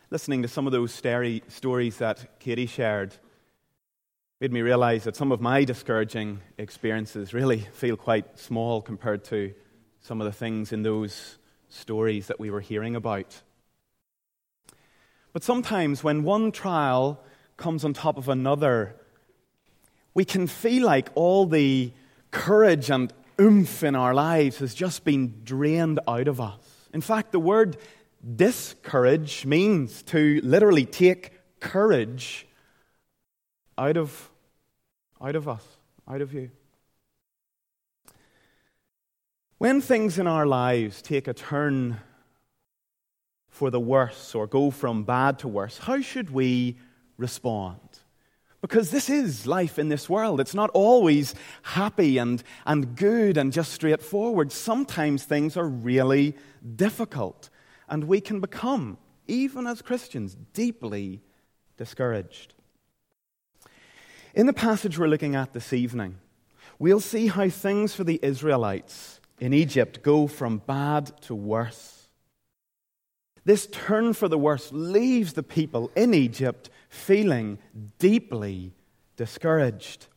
Listening to some of those stories that Katie shared made me realize that some of my discouraging experiences really feel quite small compared to some of the things in those stories that we were hearing about. But sometimes when one trial comes on top of another, we can feel like all the courage and oomph in our lives has just been drained out of us. In fact, the word discourage means to literally take courage out of us, out of you. When things in our lives take a turn for the worse or go from bad to worse, how should we respond? Because this is life in this world. It's not always happy and good and just straightforward. Sometimes things are really difficult, and we can become, even as Christians, deeply discouraged. In the passage we're looking at this evening, we'll see how things for the Israelites in Egypt go from bad to worse. This turn for the worse leaves the people in Egypt feeling deeply discouraged.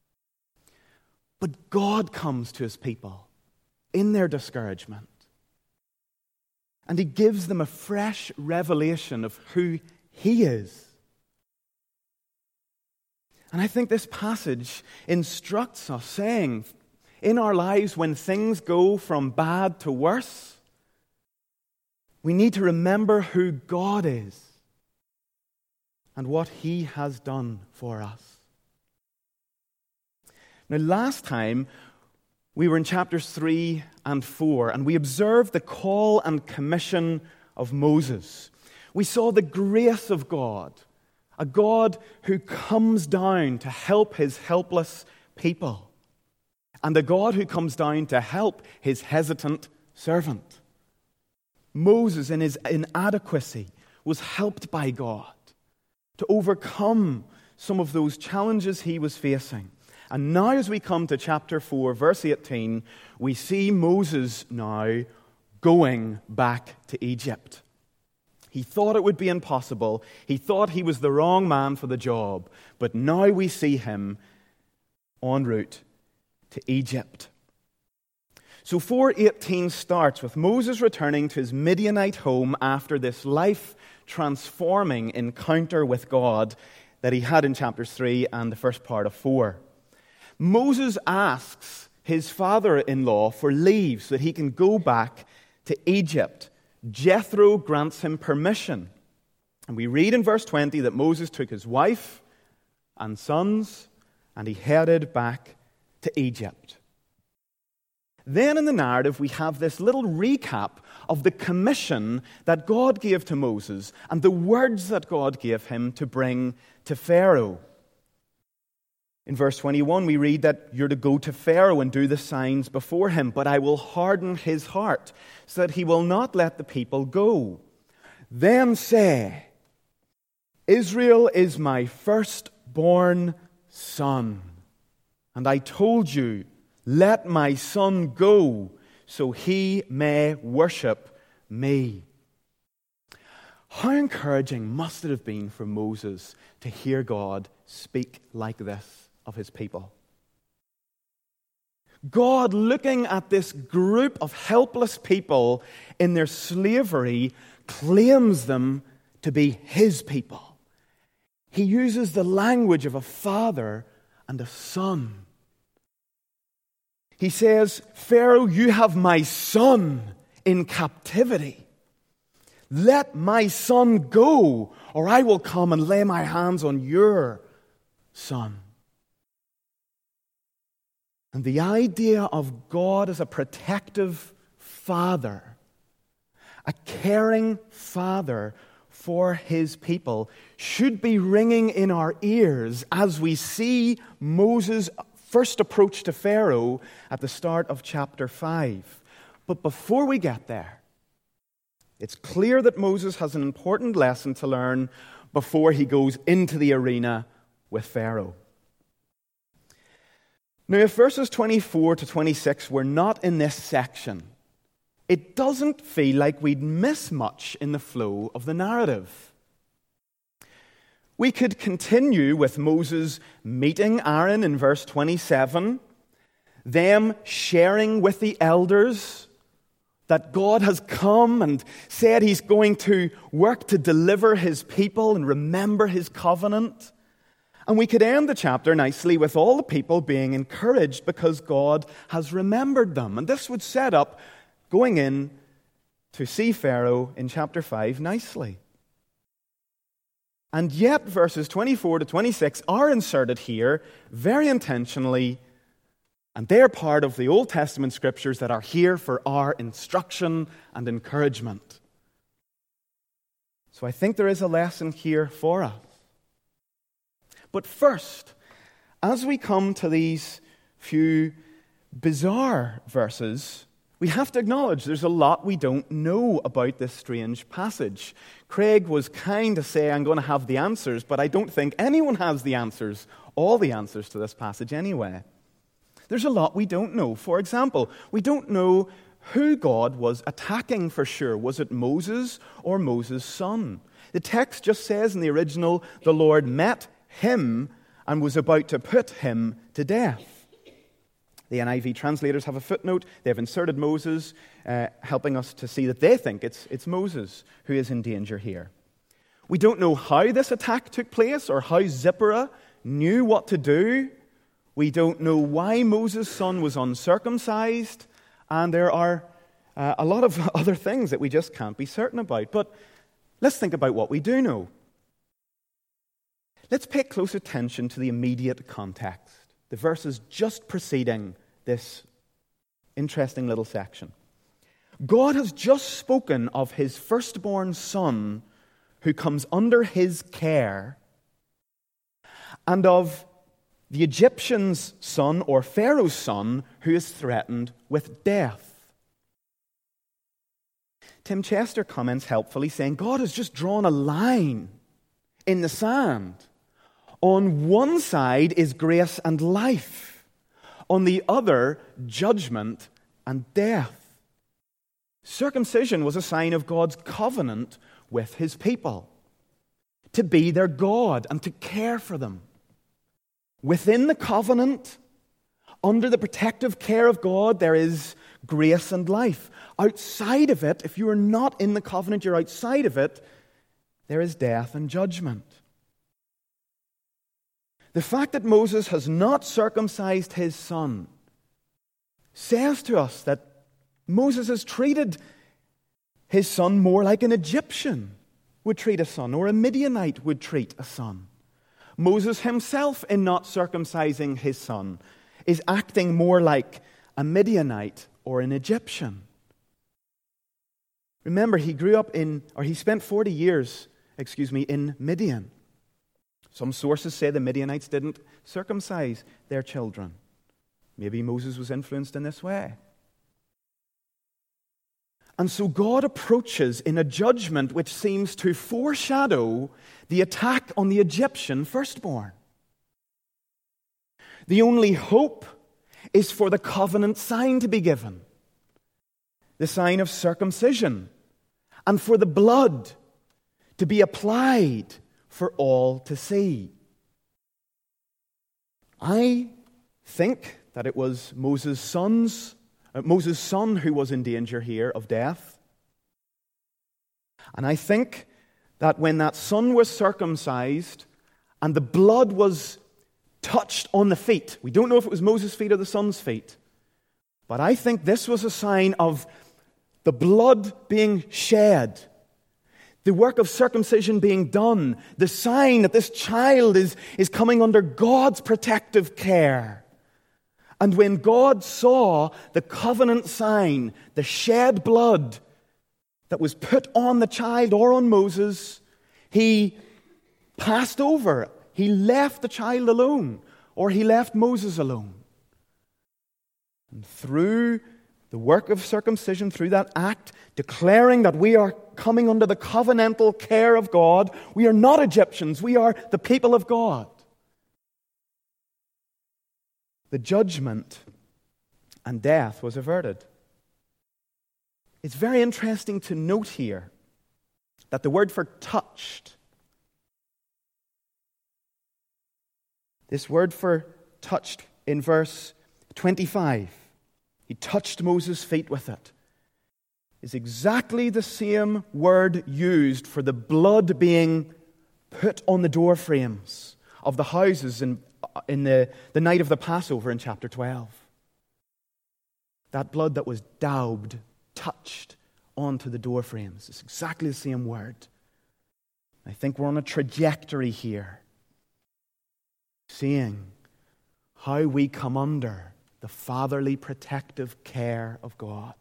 But God comes to his people in their discouragement, and he gives them a fresh revelation of who he is. And I think this passage instructs us, saying, in our lives when things go from bad to worse, we need to remember who God is and what he has done for us. Now, last time we were in chapters 3 and 4, and we observed the call and commission of Moses. We saw the grace of God, a God who comes down to help his helpless people, and a God who comes down to help his hesitant servant. Moses, in his inadequacy, was helped by God to overcome some of those challenges he was facing. And now as we come to chapter 4, verse 18, we see Moses now going back to Egypt. He thought it would be impossible. He thought he was the wrong man for the job. But now we see him en route to Egypt. So 4:18 starts with Moses returning to his Midianite home after this life-transforming encounter with God that he had in chapters 3 and the first part of 4. Moses asks his father-in-law for leave so that he can go back to Egypt. Jethro grants him permission. And we read in verse 20 that Moses took his wife and sons and he headed back to Egypt. Then in the narrative, we have this little recap of the commission that God gave to Moses and the words that God gave him to bring to Pharaoh. In verse 21, we read that you're to go to Pharaoh and do the signs before him, but I will harden his heart so that he will not let the people go. Then say, Israel is my firstborn son, and I told you, let my son go, so he may worship me. How encouraging must it have been for Moses to hear God speak like this of his people? God, looking at this group of helpless people in their slavery, claims them to be his people. He uses the language of a father and a son. He says, Pharaoh, you have my son in captivity. Let my son go, or I will come and lay my hands on your son. And the idea of God as a protective father, a caring father for his people, should be ringing in our ears as we see Moses' first approach to Pharaoh at the start of chapter 5. But before we get there, it's clear that Moses has an important lesson to learn before he goes into the arena with Pharaoh. Now, if verses 24 to 26 were not in this section, it doesn't feel like we'd miss much in the flow of the narrative. We could continue with Moses meeting Aaron in verse 27, them sharing with the elders that God has come and said he's going to work to deliver his people and remember his covenant. And we could end the chapter nicely with all the people being encouraged because God has remembered them. And this would set up going in to see Pharaoh in chapter 5 nicely. And yet verses 24 to 26 are inserted here very intentionally, and they're part of the Old Testament scriptures that are here for our instruction and encouragement. So I think there is a lesson here for us. But first, as we come to these few bizarre verses, we have to acknowledge there's a lot we don't know about this strange passage. Craig was kind to say, I'm going to have the answers, but I don't think anyone has the answers, all the answers to this passage anyway. There's a lot we don't know. For example, we don't know who God was attacking for sure. Was it Moses or Moses' son? The text just says in the original, the Lord met him and was about to put him to death. The NIV translators have a footnote. They've inserted Moses, helping us to see that they think it's Moses who is in danger here. We don't know how this attack took place or how Zipporah knew what to do. We don't know why Moses' son was uncircumcised. And there are a lot of other things that we just can't be certain about. But let's think about what we do know. Let's pay close attention to the immediate context, the verses just preceding this interesting little section. God has just spoken of his firstborn son who comes under his care and of the Egyptian's son or Pharaoh's son who is threatened with death. Tim Chester comments helpfully saying God has just drawn a line in the sand. On one side is grace and life. On the other, judgment and death. Circumcision was a sign of God's covenant with his people, to be their God and to care for them. Within the covenant, under the protective care of God, there is grace and life. Outside of it, if you are not in the covenant, you're outside of it, there is death and judgment. The fact that Moses has not circumcised his son says to us that Moses has treated his son more like an Egyptian would treat a son, or a Midianite would treat a son. Moses himself, in not circumcising his son, is acting more like a Midianite or an Egyptian. Remember, he spent 40 years, in Midian. Some sources say the Midianites didn't circumcise their children. Maybe Moses was influenced in this way. And so God approaches in a judgment which seems to foreshadow the attack on the Egyptian firstborn. The only hope is for the covenant sign to be given, the sign of circumcision, and for the blood to be applied for all to see. I think that it was Moses' son who was in danger here of death. And I think that when that son was circumcised and the blood was touched on the feet, we don't know if it was Moses' feet or the son's feet, but I think this was a sign of the blood being shed, the work of circumcision being done, the sign that this child is coming under God's protective care. And when God saw the covenant sign, the shed blood that was put on the child or on Moses, he passed over. He left the child alone, or he left Moses alone. And through the work of circumcision, through that act, declaring that we are coming under the covenantal care of God, we are not Egyptians, we are the people of God. The judgment and death was averted. It's very interesting to note here that the word for touched This word for touched in verse 25, he touched Moses' feet with it, is exactly the same word used for the blood being put on the door frames of the houses in the night of the Passover in chapter 12. That blood that was daubed, touched onto the door frames. It's exactly the same word. I think we're on a trajectory here, seeing how we come under the fatherly protective care of God.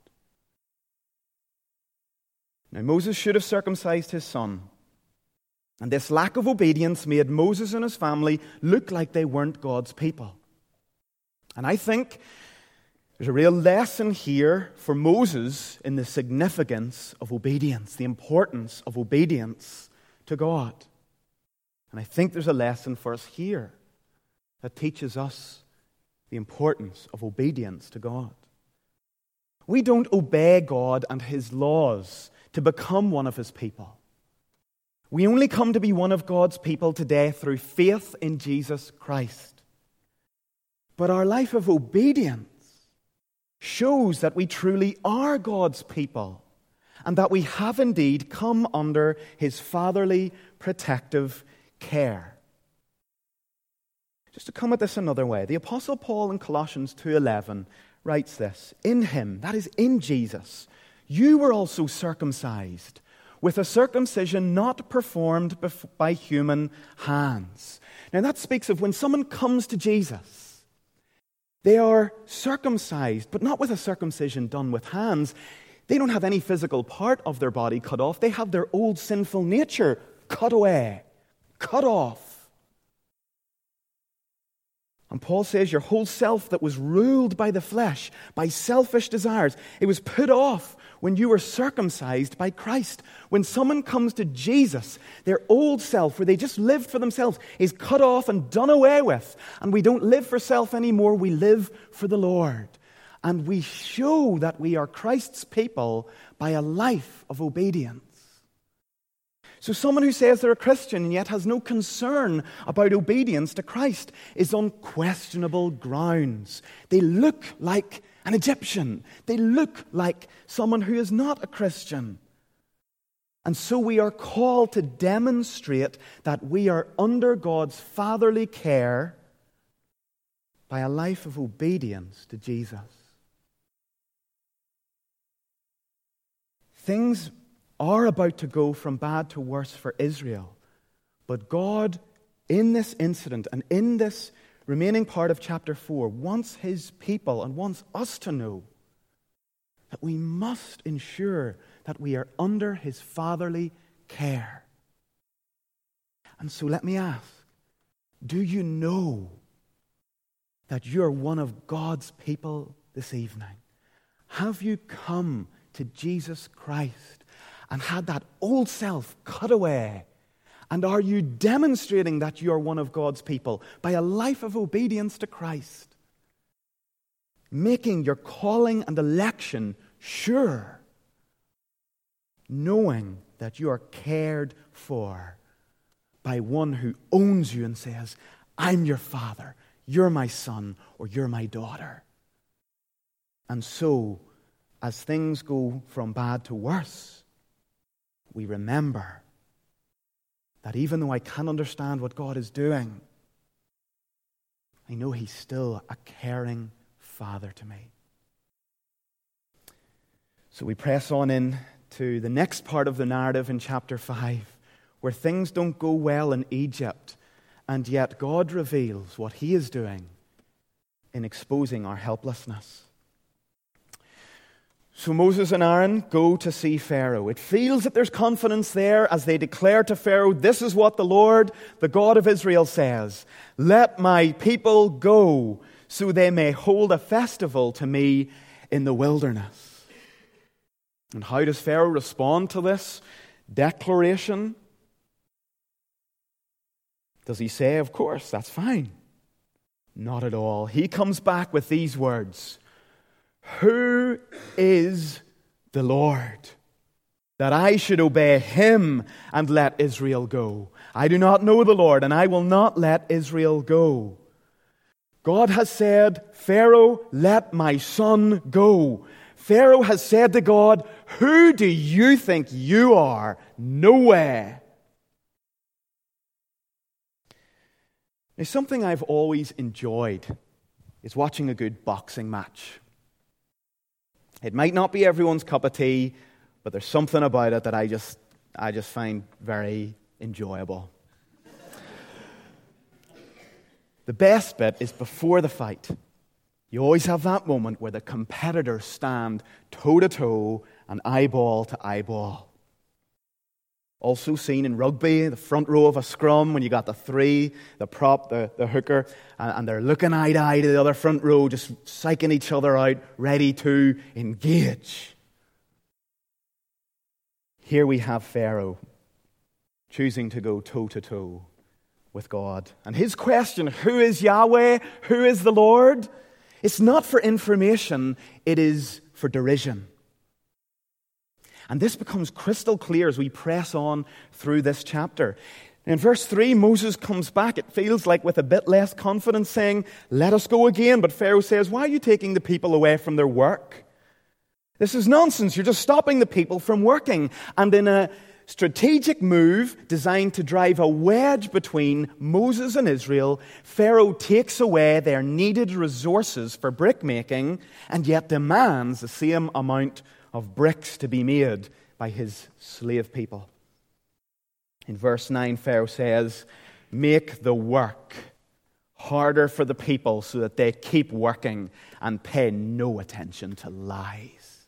Now, Moses should have circumcised his son, and this lack of obedience made Moses and his family look like they weren't God's people. And I think there's a real lesson here for Moses in the significance of obedience, the importance of obedience to God. And I think there's a lesson for us here that teaches us the importance of obedience to God. We don't obey God and His laws to become one of His people. We only come to be one of God's people today through faith in Jesus Christ. But our life of obedience shows that we truly are God's people and that we have indeed come under His fatherly protective care. Just to come at this another way, the Apostle Paul in Colossians 2:11 writes this, "In Him," that is in Jesus, "you were also circumcised with a circumcision not performed by human hands." Now that speaks of when someone comes to Jesus, they are circumcised, but not with a circumcision done with hands. They don't have any physical part of their body cut off. They have their old sinful nature cut away, cut off. And Paul says your whole self that was ruled by the flesh, by selfish desires, it was put off when you were circumcised by Christ. When someone comes to Jesus, their old self, where they just lived for themselves, is cut off and done away with. And we don't live for self anymore, we live for the Lord. And we show that we are Christ's people by a life of obedience. So someone who says they're a Christian and yet has no concern about obedience to Christ is on questionable grounds. They look like an Egyptian. They look like someone who is not a Christian. And so we are called to demonstrate that we are under God's fatherly care by a life of obedience to Jesus. Things are about to go from bad to worse for Israel. But God, in this incident and in this remaining part of chapter 4, wants His people and wants us to know that we must ensure that we are under His fatherly care. And so let me ask, do you know that you're one of God's people this evening? Have you come to Jesus Christ and had that old self cut away? And are you demonstrating that you are one of God's people by a life of obedience to Christ? Making your calling and election sure, knowing that you are cared for by one who owns you and says, I'm your father, you're my son, or you're my daughter. And so, as things go from bad to worse, we remember that even though I can't understand what God is doing, I know He's still a caring Father to me. So we press on in to the next part of the narrative in chapter 5, where things don't go well in Egypt, and yet God reveals what He is doing in exposing our helplessness. So Moses and Aaron go to see Pharaoh. It feels that there's confidence there as they declare to Pharaoh, this is what the Lord, the God of Israel, says. Let my people go so they may hold a festival to me in the wilderness. And how does Pharaoh respond to this declaration? Does he say, of course, that's fine? Not at all. He comes back with these words. Who is the Lord, that I should obey Him and let Israel go? I do not know the Lord, and I will not let Israel go. God has said, Pharaoh, let my son go. Pharaoh has said to God, who do you think you are? No way. Now, something I've always enjoyed is watching a good boxing match. It might not be everyone's cup of tea, but there's something about it that I just find very enjoyable. The best bit is before the fight. You always have that moment where the competitors stand toe-to-toe and eyeball to eyeball. Also seen in rugby, the front row of a scrum, when you got the three, the prop, the hooker, and they're looking eye to eye to the other front row, just psyching each other out, ready to engage. Here we have Pharaoh choosing to go toe-to-toe with God. And his question, who is Yahweh? Who is the Lord? It's not for information, it is for derision. And this becomes crystal clear as we press on through this chapter. In verse 3, Moses comes back, it feels like with a bit less confidence, saying, let us go again. But Pharaoh says, why are you taking the people away from their work? This is nonsense. You're just stopping the people from working. And in a strategic move designed to drive a wedge between Moses and Israel, Pharaoh takes away their needed resources for brickmaking and yet demands the same amount of bricks to be made by his slave people. In verse 9, Pharaoh says, make the work harder for the people so that they keep working and pay no attention to lies.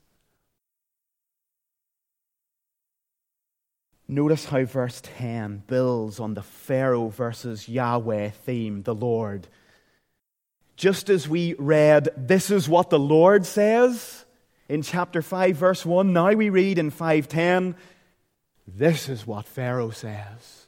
Notice how verse 10 builds on the Pharaoh versus Yahweh theme, the Lord. Just as we read, this is what the Lord says, in chapter 5, verse 1, now we read in 5:10, this is what Pharaoh says.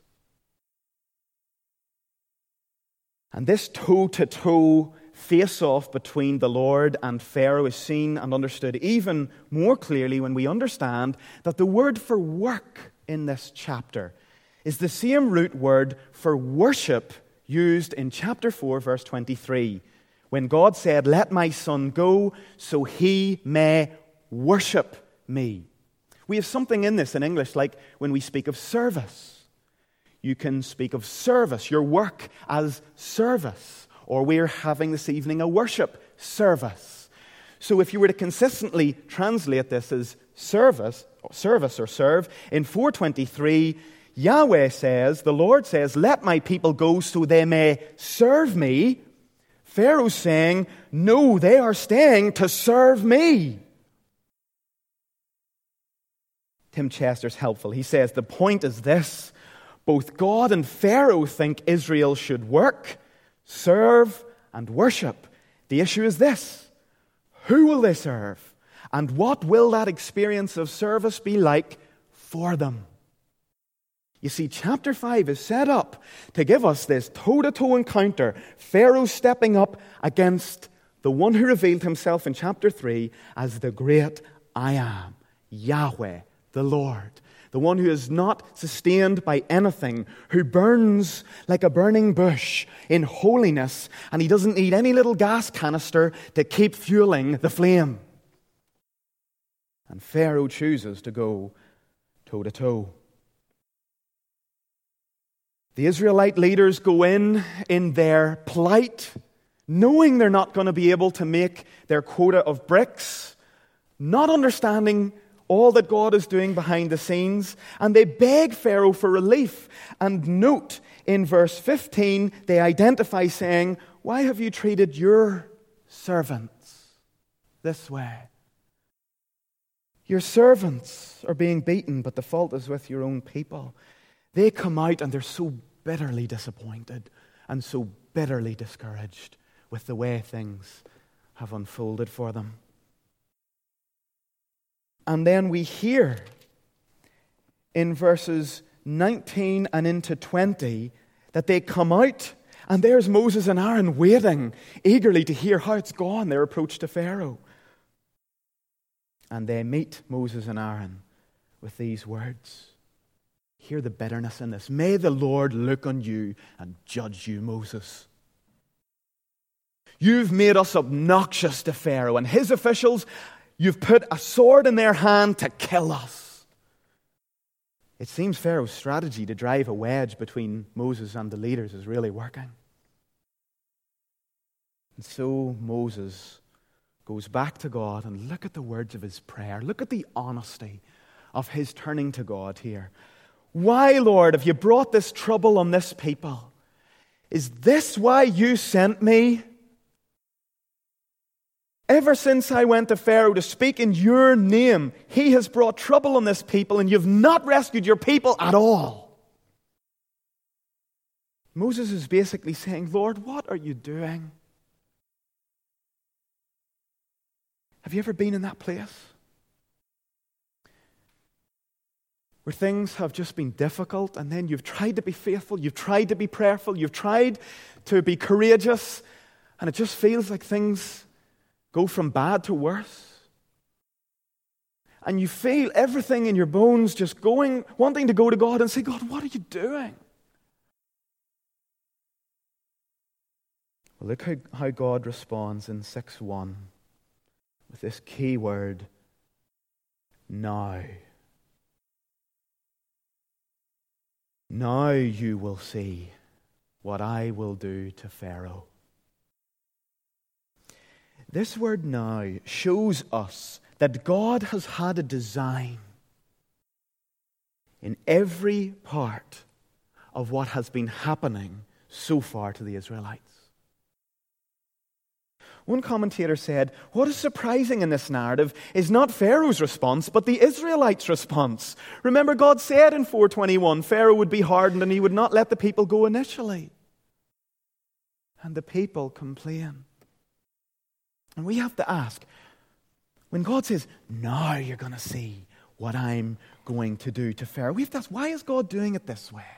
And this toe-to-toe face-off between the Lord and Pharaoh is seen and understood even more clearly when we understand that the word for work in this chapter is the same root word for worship used in chapter 4, verse 23. When God said, let my son go so he may worship me. We have something in this in English like when we speak of service. You can speak of service, your work as service. Or we're having this evening a worship service. So if you were to consistently translate this as service or serve, in 4:23, Yahweh says, the Lord says, let my people go so they may serve me. Pharaoh's saying, no, they are staying to serve me. Tim Chester's helpful. He says, the point is this. Both God and Pharaoh think Israel should work, serve, and worship. The issue is this. Who will they serve? And what will that experience of service be like for them? You see, chapter 5 is set up to give us this toe-to-toe encounter. Pharaoh stepping up against the one who revealed himself in chapter 3 as the great I am, Yahweh, the Lord. The one who is not sustained by anything, who burns like a burning bush in holiness, and he doesn't need any little gas canister to keep fueling the flame. And Pharaoh chooses to go toe-to-toe. The Israelite leaders go in their plight, knowing they're not going to be able to make their quota of bricks, not understanding all that God is doing behind the scenes, and they beg Pharaoh for relief. And note, in verse 15, they identify saying, why have you treated your servants this way? Your servants are being beaten, but the fault is with your own people. They come out and they're so bitterly disappointed and so bitterly discouraged with the way things have unfolded for them. And then we hear in verses 19 and into 20 that they come out and there's Moses and Aaron waiting eagerly to hear how it's gone, their approach to Pharaoh. And they meet Moses and Aaron with these words. Hear the bitterness in this. May the Lord look on you and judge you, Moses. You've made us obnoxious to Pharaoh and his officials. You've put a sword in their hand to kill us. It seems Pharaoh's strategy to drive a wedge between Moses and the leaders is really working. And so Moses goes back to God, and look at the words of his prayer. Look at the honesty of his turning to God here. Why, Lord, have you brought this trouble on this people? Is this why you sent me? Ever since I went to Pharaoh to speak in your name, he has brought trouble on this people, and you've not rescued your people at all. Moses is basically saying, Lord, what are you doing? Have you ever been in that place? Where things have just been difficult, and then you've tried to be faithful, you've tried to be prayerful, you've tried to be courageous, and it just feels like things go from bad to worse. And you feel everything in your bones just wanting to go to God and say, God, what are you doing? Well, look how God responds in 6:1 with this key word, now. Now you will see what I will do to Pharaoh. This word now shows us that God has had a design in every part of what has been happening so far to the Israelites. One commentator said, what is surprising in this narrative is not Pharaoh's response, but the Israelites' response. Remember, God said in 4:21, Pharaoh would be hardened and he would not let the people go initially. And the people complain. And we have to ask, when God says, now you're going to see what I'm going to do to Pharaoh, we have to ask, why is God doing it this way?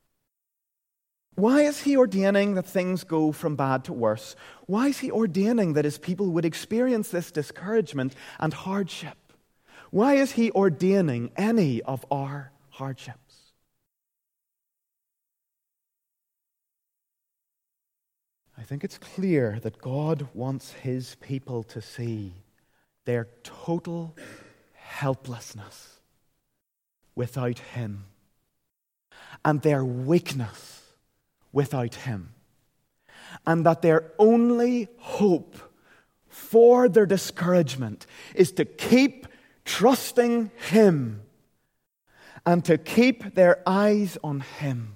Why is he ordaining that things go from bad to worse? Why is he ordaining that his people would experience this discouragement and hardship? Why is he ordaining any of our hardships? I think it's clear that God wants his people to see their total helplessness without him and their weakness without him, and that their only hope for their discouragement is to keep trusting him and to keep their eyes on him.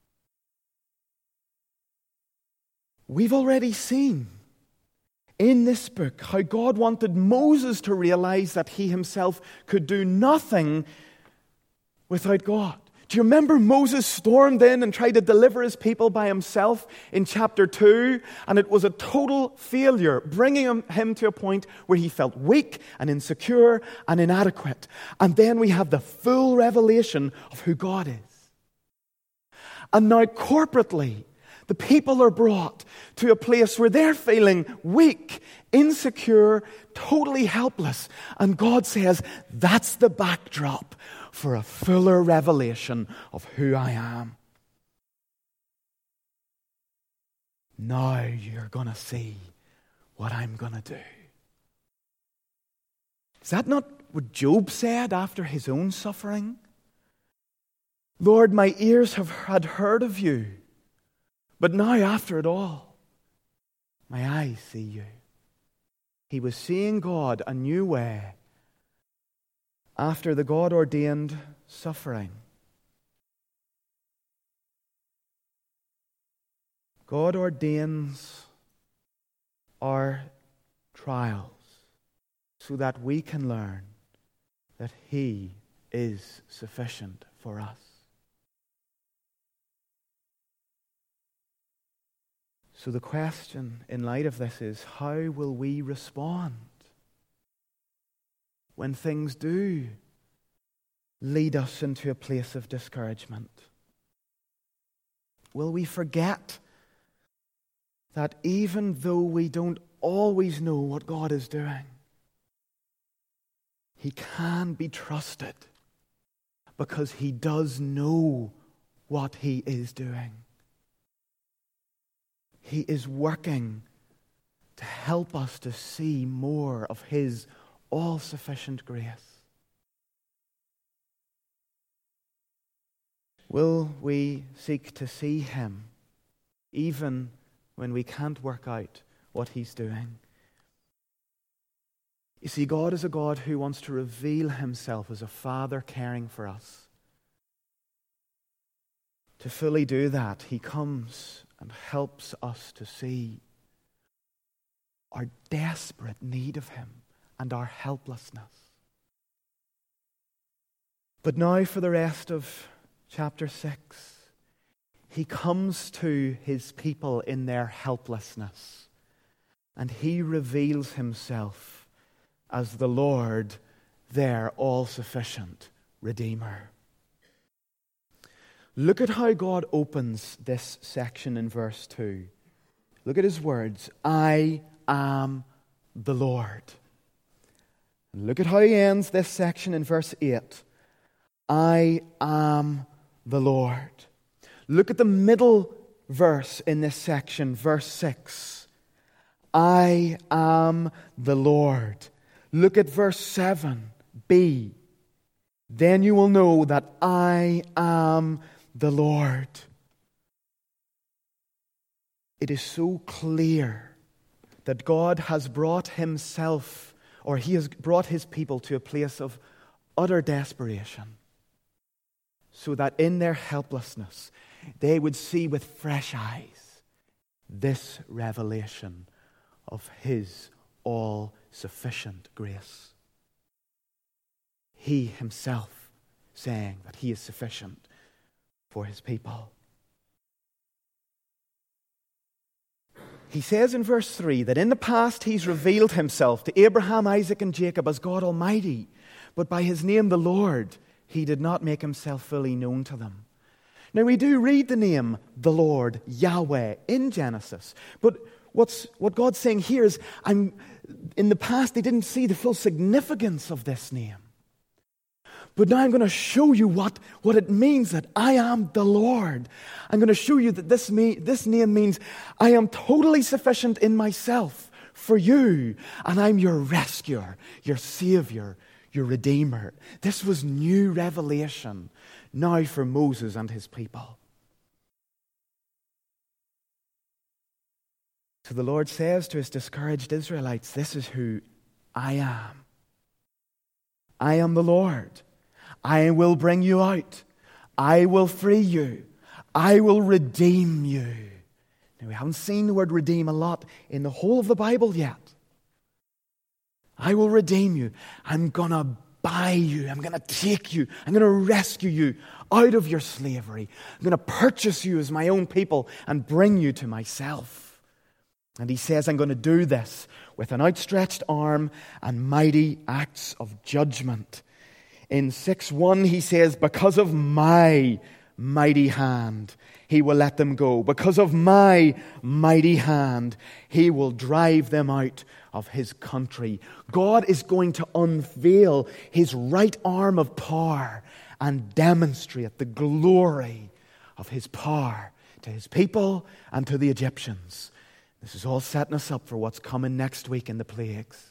We've already seen in this book how God wanted Moses to realize that he himself could do nothing without God. Do you remember Moses stormed in and tried to deliver his people by himself in chapter 2? And it was a total failure, bringing him to a point where he felt weak and insecure and inadequate. And then we have the full revelation of who God is. And now corporately, the people are brought to a place where they're feeling weak, insecure, totally helpless. And God says, that's the backdrop for a fuller revelation of who I am. Now you're going to see what I'm going to do. Is that not what Job said after his own suffering? Lord, my ears had heard of you, but now after it all, my eyes see you. He was seeing God a new way after the God-ordained suffering. God ordains our trials so that we can learn that He is sufficient for us. So the question in light of this is, how will we respond when things do lead us into a place of discouragement? Will we forget that even though we don't always know what God is doing, He can be trusted because He does know what He is doing? He is working to help us to see more of His all-sufficient grace. Will we seek to see Him even when we can't work out what He's doing? You see, God is a God who wants to reveal Himself as a Father caring for us. To fully do that, He comes and helps us to see our desperate need of Him and our helplessness. But now for the rest of chapter 6, He comes to His people in their helplessness, and He reveals Himself as the Lord, their all-sufficient Redeemer. Look at how God opens this section in verse 2. Look at His words, I am the Lord. And look at how He ends this section in verse 8. I am the Lord. Look at the middle verse in this section, verse 6. I am the Lord. Look at verse 7b. Then you will know that I am the Lord. It is so clear that God has brought Himself, or He has brought His people to a place of utter desperation, so that in their helplessness they would see with fresh eyes this revelation of His all-sufficient grace. He Himself saying that He is sufficient for His people. He says in verse 3 that in the past He's revealed Himself to Abraham, Isaac, and Jacob as God Almighty, but by His name the Lord He did not make Himself fully known to them. Now we do read the name the Lord, Yahweh, in Genesis, but what God's saying here is, in the past they didn't see the full significance of this name. But now I'm going to show you what it means that I am the Lord. I'm going to show you that this name means I am totally sufficient in myself for you. And I'm your rescuer, your Savior, your Redeemer. This was new revelation now for Moses and his people. So the Lord says to His discouraged Israelites, this is who I am. I am the Lord. I will bring you out. I will free you. I will redeem you. Now, we haven't seen the word redeem a lot in the whole of the Bible yet. I will redeem you. I'm going to buy you. I'm going to take you. I'm going to rescue you out of your slavery. I'm going to purchase you as my own people and bring you to myself. And He says, I'm going to do this with an outstretched arm and mighty acts of judgment. In 6:1, He says, because of my mighty hand, He will let them go. Because of my mighty hand, He will drive them out of His country. God is going to unveil His right arm of power and demonstrate the glory of His power to His people and to the Egyptians. This is all setting us up for what's coming next week in the plagues.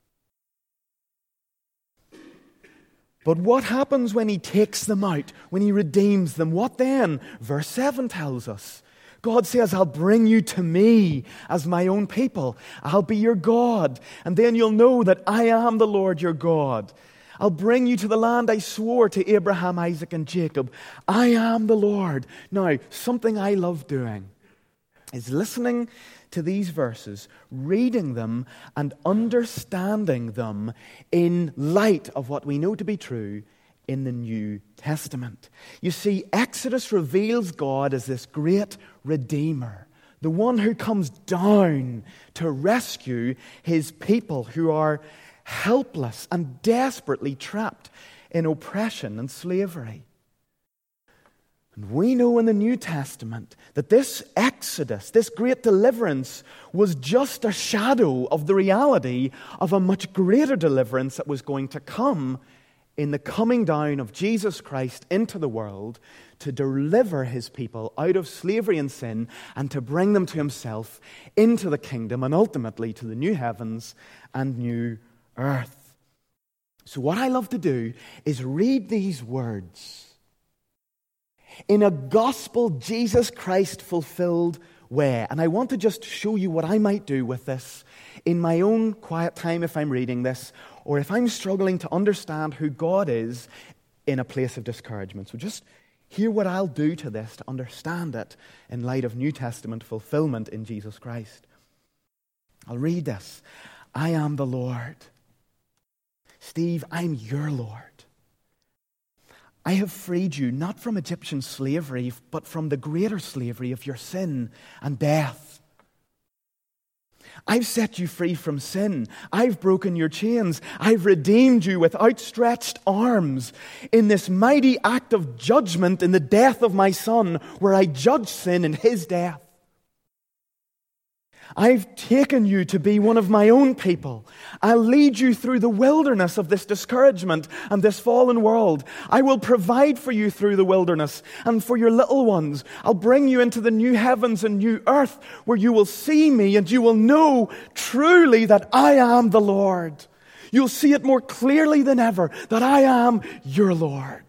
But what happens when He takes them out, when He redeems them? What then? Verse 7 tells us. God says, I'll bring you to me as my own people. I'll be your God. And then you'll know that I am the Lord your God. I'll bring you to the land I swore to Abraham, Isaac, and Jacob. I am the Lord. Now, something I love doing is listening to these verses, reading them and understanding them in light of what we know to be true in the New Testament. You see, Exodus reveals God as this great Redeemer, the one who comes down to rescue His people who are helpless and desperately trapped in oppression and slavery. And we know in the New Testament that this Exodus, this great deliverance, was just a shadow of the reality of a much greater deliverance that was going to come in the coming down of Jesus Christ into the world to deliver his people out of slavery and sin and to bring them to himself into the kingdom and ultimately to the new heavens and new earth. So what I love to do is read these words in a gospel Jesus Christ fulfilled way. And I want to just show you what I might do with this in my own quiet time if I'm reading this, or if I'm struggling to understand who God is in a place of discouragement. So just hear what I'll do to this to understand it in light of New Testament fulfillment in Jesus Christ. I'll read this. I am the Lord. Steve, I'm your Lord. I have freed you not from Egyptian slavery, but from the greater slavery of your sin and death. I've set you free from sin. I've broken your chains. I've redeemed you with outstretched arms in this mighty act of judgment in the death of my Son, where I judged sin in his death. I've taken you to be one of my own people. I'll lead you through the wilderness of this discouragement and this fallen world. I will provide for you through the wilderness and for your little ones. I'll bring you into the new heavens and new earth where you will see me and you will know truly that I am the Lord. You'll see it more clearly than ever that I am your Lord.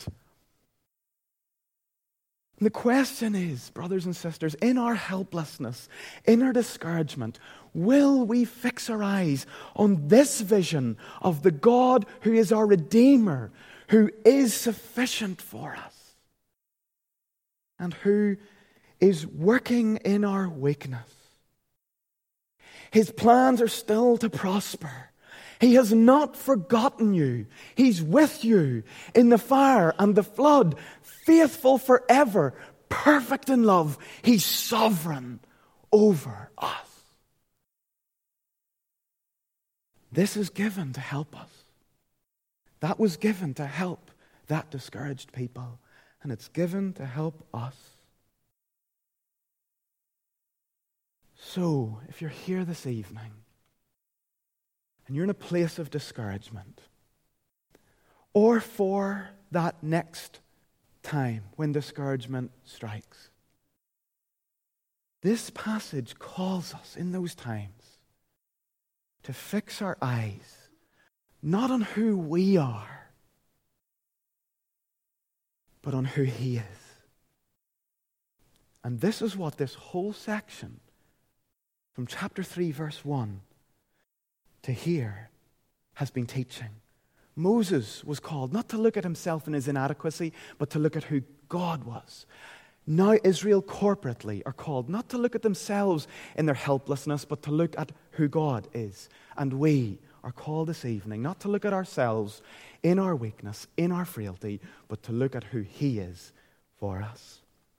And the question is, brothers and sisters, in our helplessness, in our discouragement, will we fix our eyes on this vision of the God who is our Redeemer, who is sufficient for us, and who is working in our weakness? His plans are still to prosper. He has not forgotten you. He's with you in the fire and the flood, faithful forever, perfect in love. He's sovereign over us. This is given to help us. That was given to help that discouraged people, and it's given to help us. So, if you're here this evening, and you're in a place of discouragement, or for that next time when discouragement strikes, this passage calls us in those times to fix our eyes not on who we are, but on who He is. And this is what this whole section from chapter 3 verse 1 to here has been teaching. Moses was called not to look at himself and his inadequacy, but to look at who God was. Now Israel corporately are called not to look at themselves in their helplessness, but to look at who God is. And we are called this evening not to look at ourselves in our weakness, in our frailty, but to look at who He is for us.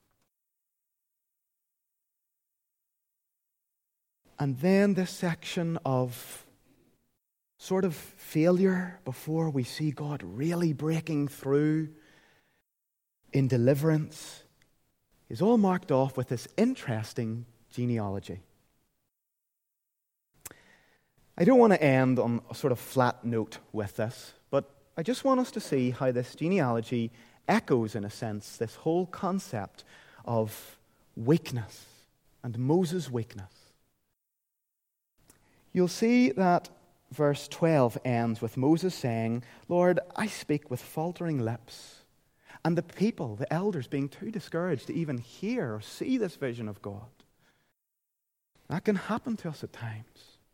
And then this section of sort of failure before we see God really breaking through in deliverance is all marked off with this interesting genealogy. I don't want to end on a sort of flat note with this, but I just want us to see how this genealogy echoes, in a sense, this whole concept of weakness and Moses' weakness. You'll see that verse 12 ends with Moses saying, Lord, I speak with faltering lips. And the people, the elders, being too discouraged to even hear or see this vision of God. That can happen to us at times.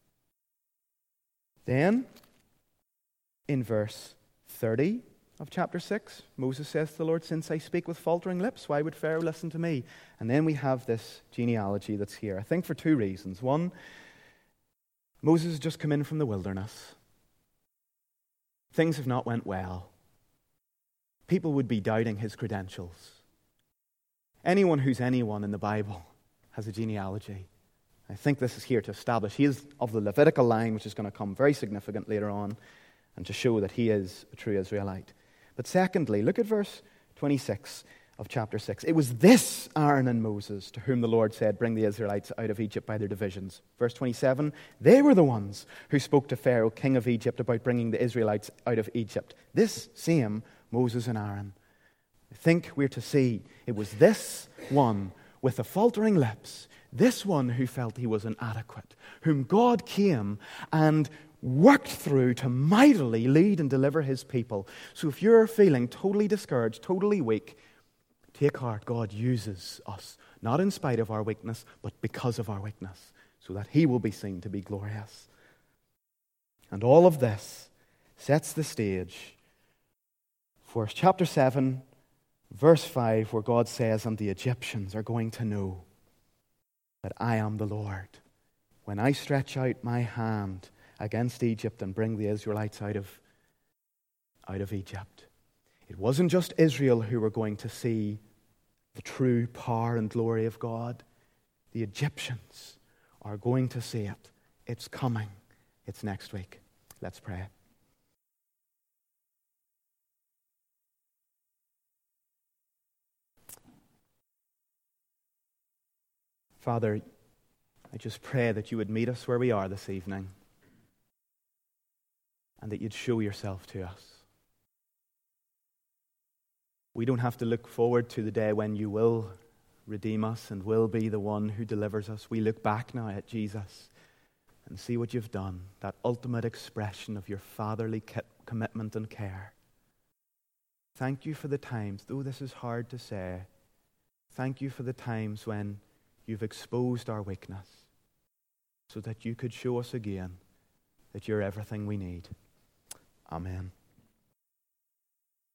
Then, in verse 30 of chapter 6, Moses says to the Lord, since I speak with faltering lips, why would Pharaoh listen to me? And then we have this genealogy that's here, I think for two reasons. One, Moses has just come in from the wilderness. Things have not went well. People would be doubting his credentials. Anyone who's anyone in the Bible has a genealogy. I think this is here to establish he is of the Levitical line, which is going to come very significant later on, and to show that he is a true Israelite. But secondly, look at verse 26 of chapter 6. It was this Aaron and Moses to whom the Lord said, bring the Israelites out of Egypt by their divisions. Verse 27, they were the ones who spoke to Pharaoh, king of Egypt, about bringing the Israelites out of Egypt. This same Moses and Aaron. I think we're to see it was this one with the faltering lips, this one who felt he was inadequate, whom God came and worked through to mightily lead and deliver his people. So if you're feeling totally discouraged, totally weak, take heart. God uses us, not in spite of our weakness, but because of our weakness, so that he will be seen to be glorious. And all of this sets the stage for chapter 7, verse 5, where God says, and the Egyptians are going to know that I am the Lord when I stretch out my hand against Egypt and bring the Israelites out of Egypt. It wasn't just Israel who were going to see the true power and glory of God. The Egyptians are going to see it. It's coming. It's next week. Let's pray. Father, I just pray that you would meet us where we are this evening and that you'd show yourself to us. We don't have to look forward to the day when you will redeem us and will be the one who delivers us. We look back now at Jesus and see what you've done, that ultimate expression of your fatherly commitment and care. Thank you for the times, though this is hard to say, thank you for the times when you've exposed our weakness so that you could show us again that you're everything we need. Amen.